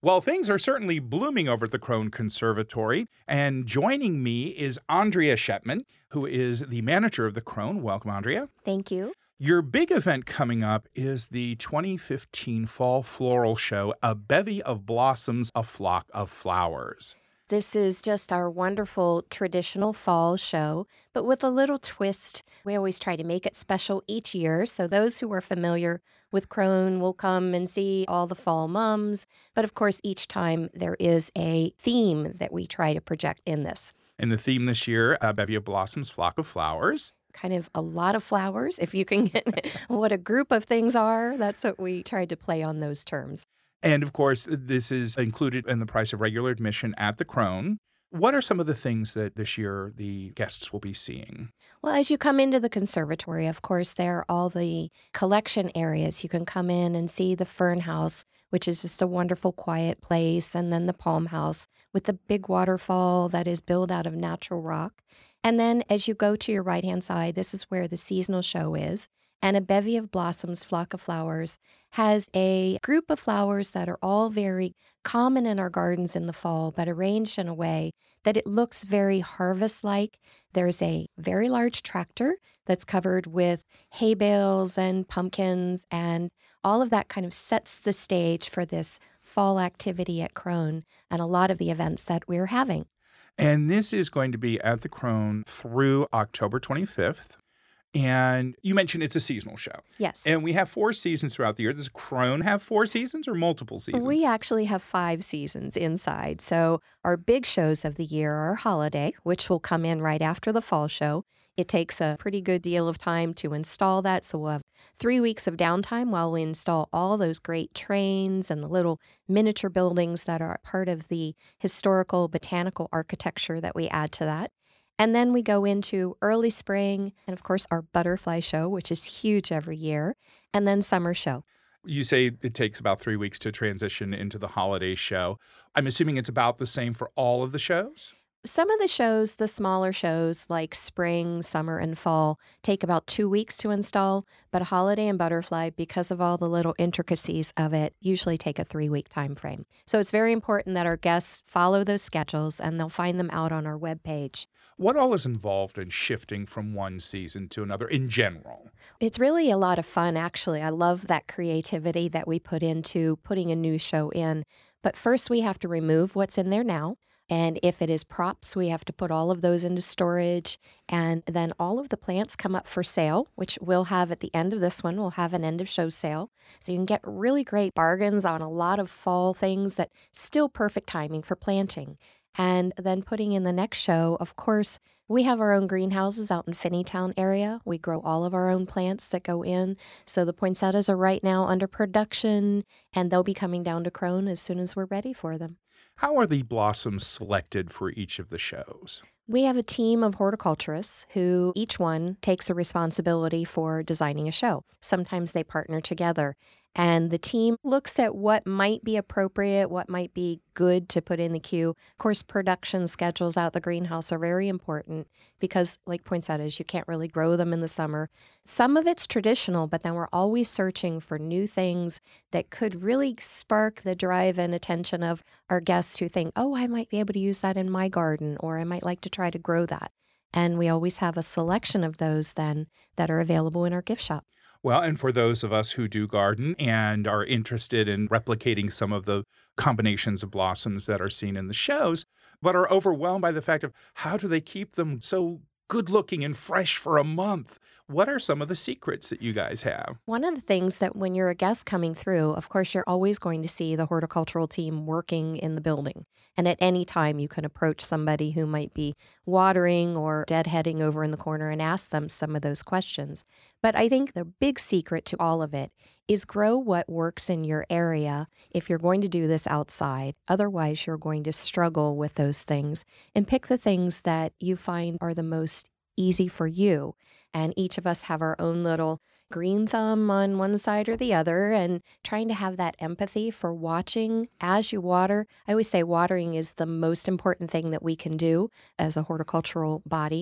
Well, things are certainly blooming over at the Crone Conservatory. And joining me is Andrea Shetman, who is the manager of the Crone. Welcome, Andrea. Thank you. Your big event coming up is the 2015 Fall Floral Show, A Bevy of Blossoms, A Flock of Flowers. This is just our wonderful traditional fall show, but with a little twist. We always try to make it special each year. So those who are familiar with Crone will come and see all the fall mums. But of course, each time there is a theme that we try to project in this. And the theme this year, A Bevy of Blossoms, Flock of Flowers. Kind of a lot of flowers, if you can get what a group of things are. That's what we tried to play on those terms. And of course, this is included in the price of regular admission at the Crone. What are some of the things that this year the guests will be seeing? Well, as you come into the conservatory, of course, there are all the collection areas. You can come in and see the Fern House, which is just a wonderful, quiet place, and then the Palm House with the big waterfall that is built out of natural rock. And then as you go to your right-hand side, this is where the seasonal show is. And A Bevy of Blossoms, Flock of Flowers has a group of flowers that are all very common in our gardens in the fall, but arranged in a way that it looks very harvest-like. There's a very large tractor that's covered with hay bales and pumpkins, and all of that kind of sets the stage for this fall activity at Crone and a lot of the events that we're having. And this is going to be at the Crone through October 25th. And you mentioned it's a seasonal show. Yes. And we have 4 seasons throughout the year. Does Crone have 4 seasons or multiple seasons? We actually have 5 seasons inside. So our big shows of the year are Holiday, which will come in right after the fall show. It takes a pretty good deal of time to install that. So we'll have 3 weeks of downtime while we install all those great trains and the little miniature buildings that are part of the historical botanical architecture that we add to that. And then we go into early spring and, of course, our butterfly show, which is huge every year, and then summer show. You say it takes about 3 weeks to transition into the holiday show. I'm assuming it's about the same for all of the shows? Some of the shows, the smaller shows like spring, summer, and fall, take about 2 weeks to install, but holiday and butterfly, because of all the little intricacies of it, usually take a 3-week time frame. So it's very important that our guests follow those schedules, and they'll find them out on our webpage. What all is involved in shifting from one season to another in general? It's really a lot of fun, actually. I love that creativity that we put into putting a new show in. But first, we have to remove what's in there now. And if it is props, we have to put all of those into storage. And then all of the plants come up for sale, which we'll have at the end of this one. We'll have an end of show sale. So you can get really great bargains on a lot of fall things that still perfect timing for planting. And then putting in the next show, of course, we have our own greenhouses out in Finneytown area. We grow all of our own plants that go in. So the poinsettias are right now under production, and they'll be coming down to Crone as soon as we're ready for them. How are the blossoms selected for each of the shows? We have a team of horticulturists who each one takes a responsibility for designing a show. Sometimes they partner together. And the team looks at what might be appropriate, what might be good to put in the queue. Of course, production schedules out the greenhouse are very important because, like poinsettias, you can't really grow them in the summer. Some of it's traditional, but then we're always searching for new things that could really spark the drive and attention of our guests who think, oh, I might be able to use that in my garden, or I might like to try to grow that. And we always have a selection of those then that are available in our gift shop. Well, and for those of us who do garden and are interested in replicating some of the combinations of blossoms that are seen in the shows, but are overwhelmed by the fact of how do they keep them so good looking and fresh for a month? What are some of the secrets that you guys have? One of the things that when you're a guest coming through, of course, you're always going to see the horticultural team working in the building. And at any time, you can approach somebody who might be watering or deadheading over in the corner and ask them some of those questions. But I think the big secret to all of it is grow what works in your area if you're going to do this outside. Otherwise, you're going to struggle with those things. And pick the things that you find are the most easy for you. And each of us have our own little green thumb on one side or the other, and trying to have that empathy for watching as you water. I always say watering is the most important thing that we can do as a horticultural body.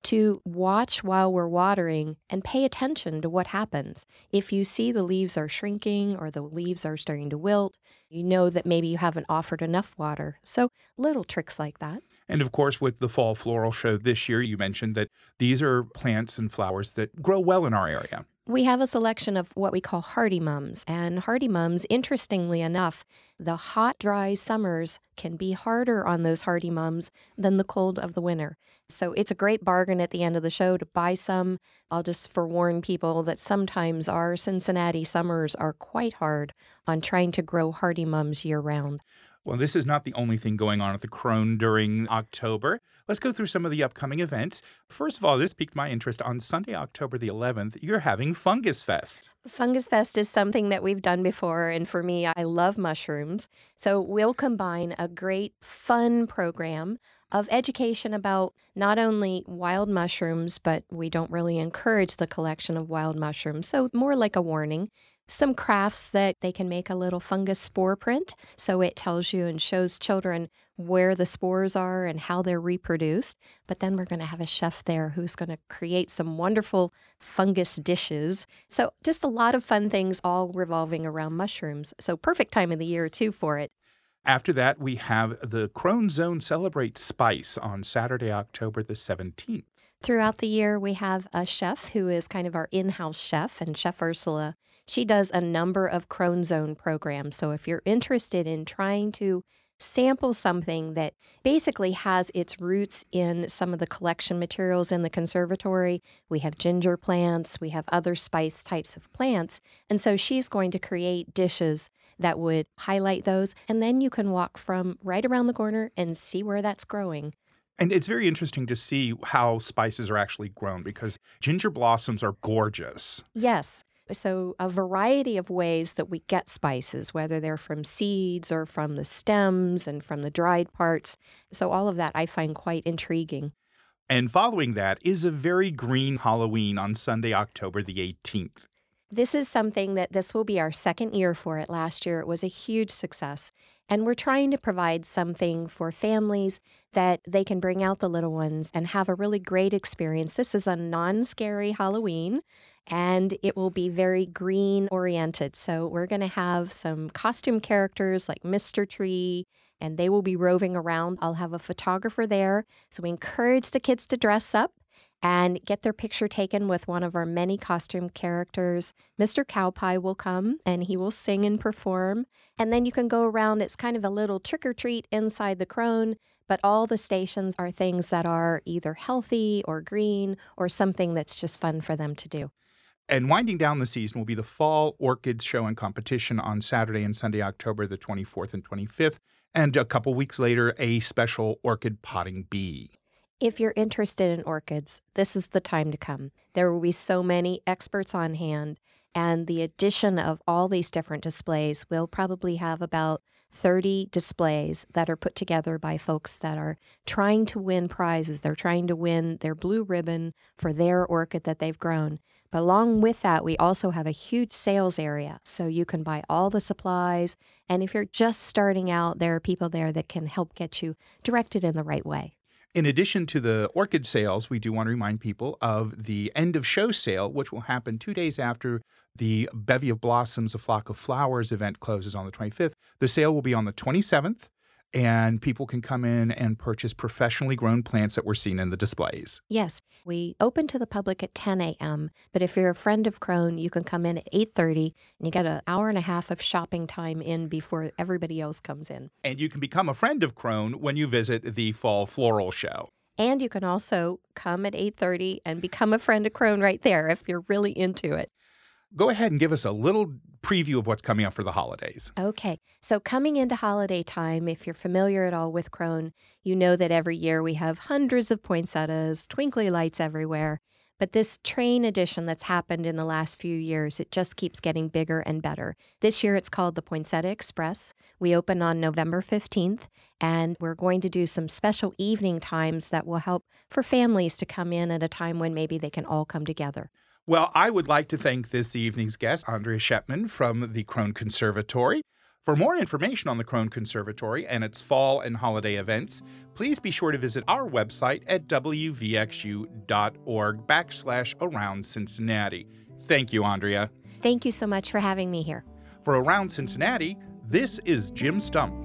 to watch while we're watering and pay attention to what happens. If you see the leaves are shrinking or the leaves are starting to wilt, you know that maybe you haven't offered enough water. So little tricks like that. And of course, with the Fall Floral Show this year, you mentioned that these are plants and flowers that grow well in our area. We have a selection of what we call hardy mums. And hardy mums, interestingly enough, the hot, dry summers can be harder on those hardy mums than the cold of the winter. So it's a great bargain at the end of the show to buy some. I'll just forewarn people that sometimes our Cincinnati summers are quite hard on trying to grow hardy mums year round. Well, this is not the only thing going on at the Crone during October. Let's go through some of the upcoming events. First of all, this piqued my interest. On Sunday, October the 11th, you're having Fungus Fest. Fungus Fest is something that we've done before, and for me, I love mushrooms. So we'll combine a great fun program of education about not only wild mushrooms, but we don't really encourage the collection of wild mushrooms, so more like a warning. Some crafts that they can make a little fungus spore print, so it tells you and shows children where the spores are and how they're reproduced. But then we're going to have a chef there who's going to create some wonderful fungus dishes. So just a lot of fun things all revolving around mushrooms. So perfect time of the year, too, for it. After that, we have the Crone Zone Celebrate Spice on Saturday, October the 17th. Throughout the year, we have a chef who is kind of our in-house chef, and Chef Ursula. She does a number of Crone Zone programs. So if you're interested in trying to sample something that basically has its roots in some of the collection materials in the conservatory, we have ginger plants, we have other spice types of plants. And so she's going to create dishes that would highlight those. And then you can walk from right around the corner and see where that's growing. And it's very interesting to see how spices are actually grown because ginger blossoms are gorgeous. Yes. So a variety of ways that we get spices, whether they're from seeds or from the stems and from the dried parts. So all of that I find quite intriguing. And following that is a very green Halloween on Sunday, October the 18th. This is something that this will be our second year for it. Last year, it was a huge success. And we're trying to provide something for families that they can bring out the little ones and have a really great experience. This is a non-scary Halloween, and it will be very green-oriented. So we're going to have some costume characters like Mr. Tree, and they will be roving around. I'll have a photographer there. So we encourage the kids to dress up and get their picture taken with one of our many costume characters. Mr. Cowpie will come, and he will sing and perform. And then you can go around. It's kind of a little trick-or-treat inside the Crone, but all the stations are things that are either healthy or green or something that's just fun for them to do. And winding down the season will be the Fall Orchids Show and Competition on Saturday and Sunday, October the 24th and 25th. And a couple weeks later, a special orchid potting bee. If you're interested in orchids, this is the time to come. There will be so many experts on hand, and the addition of all these different displays, we'll probably have about 30 displays that are put together by folks that are trying to win prizes. They're trying to win their blue ribbon for their orchid that they've grown. But along with that, we also have a huge sales area, so you can buy all the supplies. And if you're just starting out, there are people there that can help get you directed in the right way. In addition to the orchid sales, we do want to remind people of the end of show sale, which will happen 2 days after the Bevy of Blossoms, A Flock of Flowers event closes on the 25th. The sale will be on the 27th, and people can come in and purchase professionally grown plants that were seen in the displays. Yes, we open to the public at 10 a.m., but if you're a friend of Crone, you can come in at 8:30, and you get an hour and a half of shopping time in before everybody else comes in. And you can become a friend of Crone when you visit the Fall Floral Show. And you can also come at 8:30 and become a friend of Crone right there if you're really into it. Go ahead and give us a little preview of what's coming up for the holidays. Okay, so coming into holiday time, if you're familiar at all with Crone, you know that every year we have hundreds of poinsettias, twinkly lights everywhere. But this train edition that's happened in the last few years, it just keeps getting bigger and better. This year it's called the Poinsettia Express. We open on November 15th, and we're going to do some special evening times that will help for families to come in at a time when maybe they can all come together. Well, I would like to thank this evening's guest, Andrea Shepman from the Crone Conservatory, For more information on the Crone Conservatory and its fall and holiday events, please be sure to visit our website at wvxu.org/Around Cincinnati. Thank you, Andrea. Thank you so much for having me here. For Around Cincinnati, this is Jim Stump.